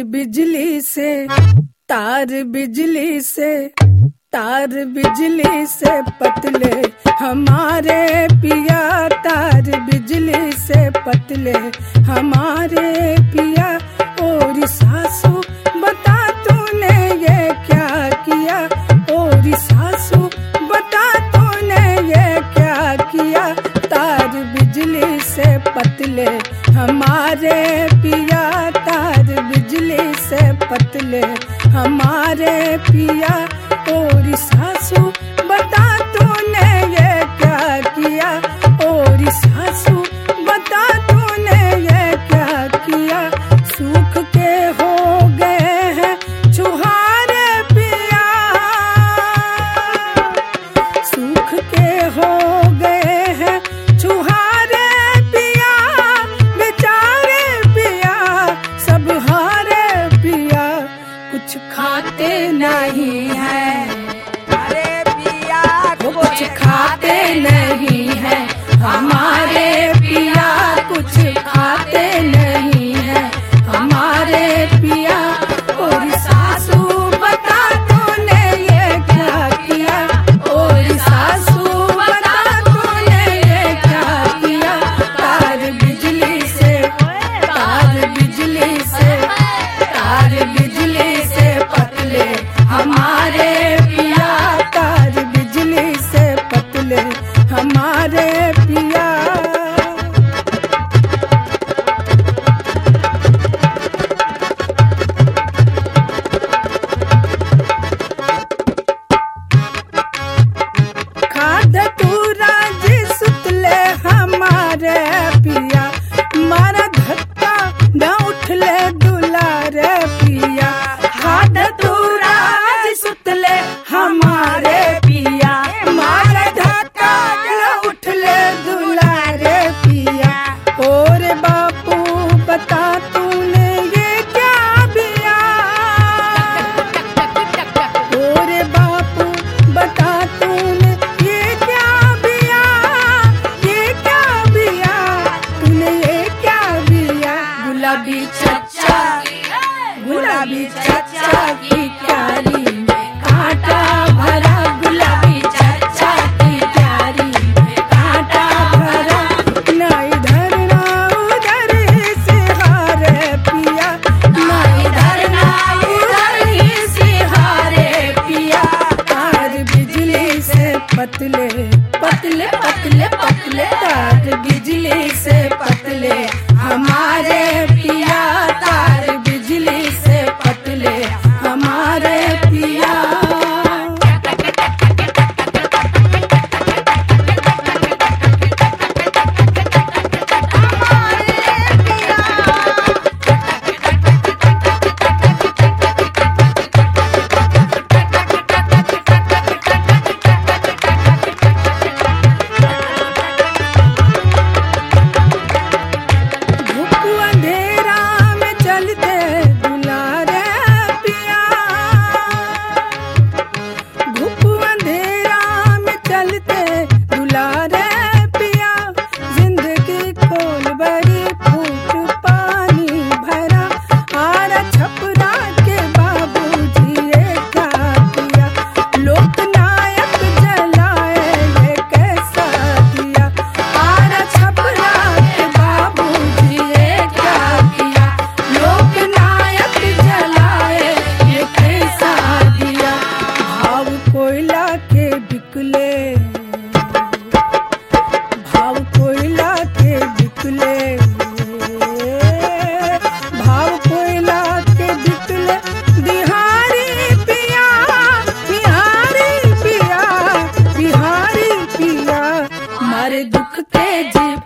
बिजली से तार बिजली से तार बिजली से पतले हमारे पिया, तार बिजली से पतले हमारे पिया। और सासू बता तूने ये क्या किया, और सासू बता तूने ये क्या किया। तार बिजली से पतले हमारे पिया, तार बिजली से पतले हमारे पिया। और सासू बता तूने ये क्या किया, और सासू बता तूने ये क्या किया। सूख के हो गए हैं छुहारे पिया, सूख के हो गए हैं छुहारे पिया। बेचारे पिया सब हारे पिया, कुछ खाते नहीं है, कुछ खाते नहीं है हमारे पिया, कुछ खाते नहीं है हमारे पिया। और सासू बता तूने ये क्या किया, और सासू बता तूने ये क्या किया। तार बिजली से तार बिजली से तार बिजली से पतले हमारे पिया, तार बिजली से पतले हमारे पिया। खाद तूरा जी सुतले हमारे पिया, मारा धक्का न उठले दुलारे पिया। खाद तूरा जी सुतले हमारे पिया, मारा धक्का न उठले दुलारे पिया। और बापू बता तूने ये क्या बिया, और बापू बता तूने ये क्या बिया, ये क्या बिया, तूने ये क्या बिया। गुलाबी चच्चा गुलाबी चच्चा की क्यारी में कांटा भरा, गुलाबी चच्चा की क्यारी में कांटा भरा। ना इधर ना उधर सिहारे पिया, ना इधर ना उधर सिहारे पिया। तार बिजली से पतले पतले पतले पतले, तार बिजली से पतले हमारे पिया, तार बिजली से पतले हमारे पिया। धूप अंधेरा में चलते दुलारे पिया, धूप अंधेरा में चलते दुलारे पिया। जिंदगी खोल बड़ी फूट पानी भरा, आरा छपरा के बाबूजी ये क्या किया। लोकनायक जलाए ये कैसा किया, आरा छपरा के बाबूजी ये क्या किया। लोकनायक जलाए ये कैसा दिया। भाव कोयला के बिकले, भाव कोयला के बिकले, भाव कोयला के बिकले। बिहारी पिया बिहारी पिया बिहारी पिया, मारे दुख के जी